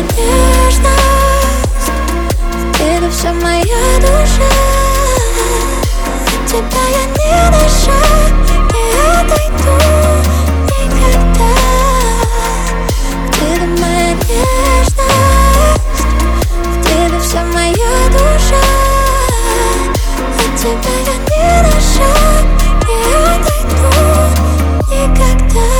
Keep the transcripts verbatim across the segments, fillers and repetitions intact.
нежность, в тебе вся моя душа. От тебя я ни на шаг не отойду никогда. В тебе моя нежность, в тебе вся моя душа. От тебя я ни на шаг не отойду никогда.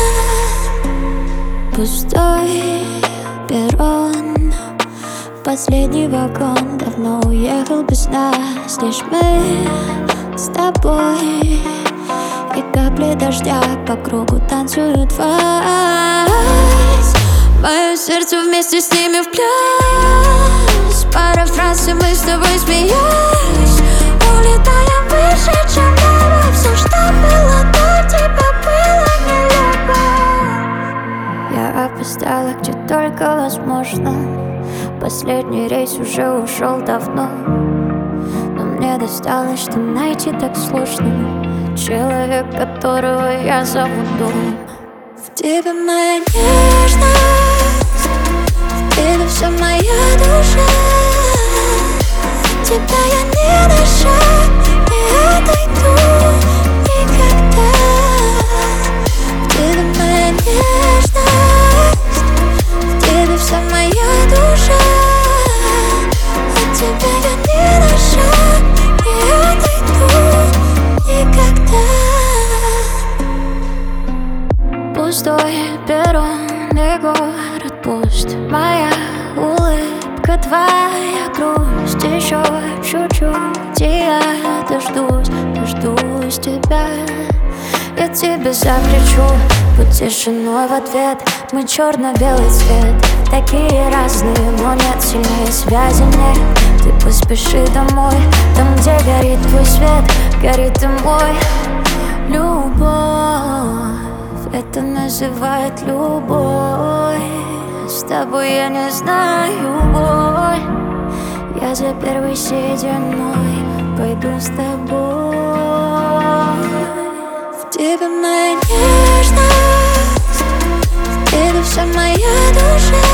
Пустой перрон, последний вагон давно уехал без нас. Лишь мы с тобой, и капли дождя по кругу танцуют вальс. Мое сердце вместе с ними в пляс. Пара фраз, и мы с тобой смеялись. Улетаем выше, чем небо. Все, что было до тебя, было нелепо. Я опоздала, где только возможно. Последний рейс уже ушел давно, но мне досталось, что найти так сложно человек, которого я зову дом. В тебе моя нежность, в тебе вся моя душа. От тебя я ни на шаг не отойду никогда. В тебе моя нежность, в тебе вся моя душа. От тебя я ни на шаг не отойду никогда. Пустой перрон и город пуст. Моя улыбка, твоя грусть. Еще чуть-чуть, и я дождусь, дождусь тебя. Я тебе закричу под тишиной в ответ. Мы черно-белый цвет, такие разные, но нет сильнее связи нет. Ты поспеши домой, там, где горит твой свет, горит и мой. Любовь, это называют любовь. С тобой я не знаю боль. Я за первой сединой пойду с тобой. В тебе моя нежность, в тебе вся моя душа.